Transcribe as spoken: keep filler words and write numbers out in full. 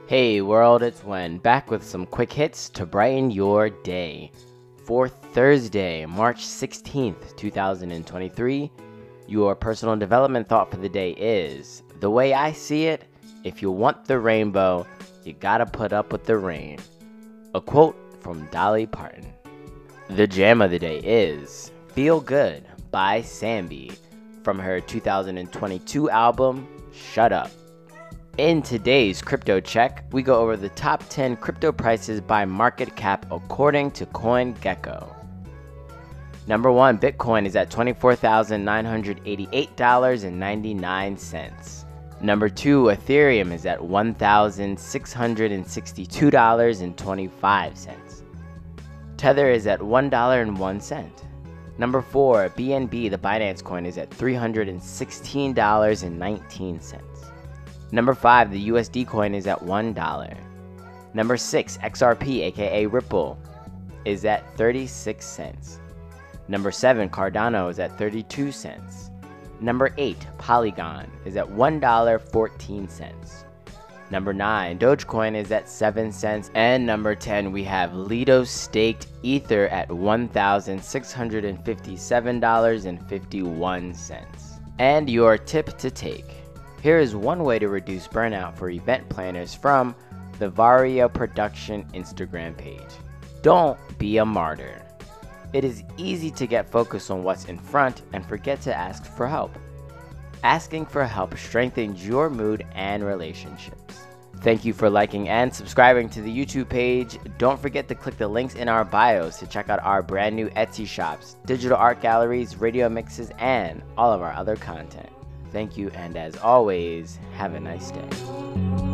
Hey world, it's Wen, back with some quick hits to brighten your day. For Thursday, March sixteenth, two thousand twenty-three, your personal development thought for the day is, the way I see it, if you want the rainbow, you gotta put up with the rain. A quote from Dolly Parton. The jam of the day is Feel Good by Sambi from her two thousand twenty-two album, Shut Up. In today's Crypto Check, we go over the top ten crypto prices by market cap according to CoinGecko. Number one, Bitcoin is at twenty-four thousand nine hundred eighty-eight dollars and ninety-nine cents. Number two, Ethereum is at one thousand six hundred sixty-two dollars and twenty-five cents. Tether is at one dollar and one cent. Number four, B N B, the Binance coin, is at three hundred sixteen dollars and nineteen cents. Number five, the U S D coin is at one dollar. Number six, X R P, aka Ripple, is at thirty-six cents. Number seven, Cardano is at thirty-two cents. Number eight, Polygon is at one dollar and fourteen cents. Number nine, Dogecoin is at seven cents. And number ten, we have Lido Staked Ether at one thousand six hundred fifty-seven dollars and fifty-one cents. And your tip to take. Here is one way to reduce burnout for event planners from the Vario Production Instagram page. Don't be a martyr. It is easy to get focused on what's in front and forget to ask for help. Asking for help strengthens your mood and relationships. Thank you for liking and subscribing to the YouTube page. Don't forget to click the links in our bios to check out our brand new Etsy shops, digital art galleries, radio mixes, and all of our other content. Thank you, and as always, have a nice day.